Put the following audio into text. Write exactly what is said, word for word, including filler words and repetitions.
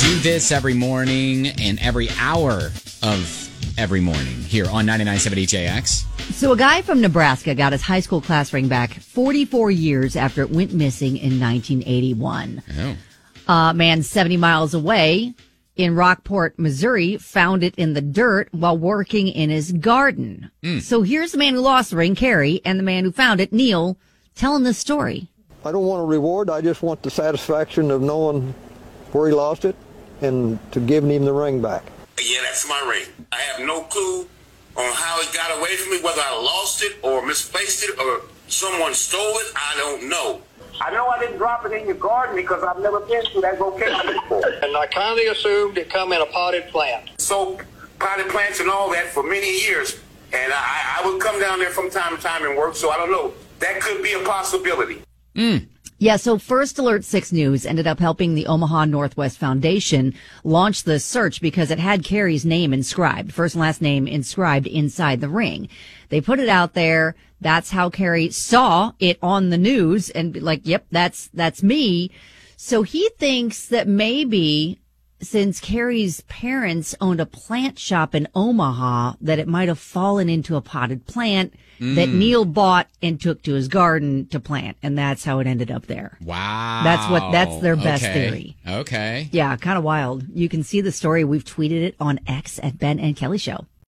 do this every morning and every hour of every morning here on ninety-nine point seven H A X. So a guy from Nebraska got his high school class ring back forty-four years after it went missing in nineteen eighty-one. Oh. A man seventy miles away in Rockport, Missouri, found it in the dirt while working in his garden. Mm. So here's the man who lost the ring, Kerry, and the man who found it, Neil, telling this story. I don't want a reward. I just want the satisfaction of knowing where he lost it and to giving him the ring back. Yeah, that's my ring. I have no clue on how it got away from me, whether I lost it or misplaced it or someone stole it. I don't know. I know I didn't drop it in your garden because I've never been to that location before. And I kindly assumed it come in a potted plant. So potted plants and all that for many years. And I, I would come down there from time to time and work. So I don't know. That could be a possibility. Mm. Yeah, so First Alert six News ended up helping the Omaha Northwest Foundation launch the search because it had Kerry's name inscribed, first and last name inscribed inside the ring. They put it out there. That's how Kerry saw it on the news and be like, yep, that's, that's me. So he thinks that maybe since Kerry's parents owned a plant shop in Omaha, that it might have fallen into a potted plant mm. that Neil bought and took to his garden to plant. And that's how it ended up there. Wow. That's what, that's their best okay. theory. Okay. Yeah, kind of wild. You can see the story. We've tweeted it on X at Ben and Kelly Show.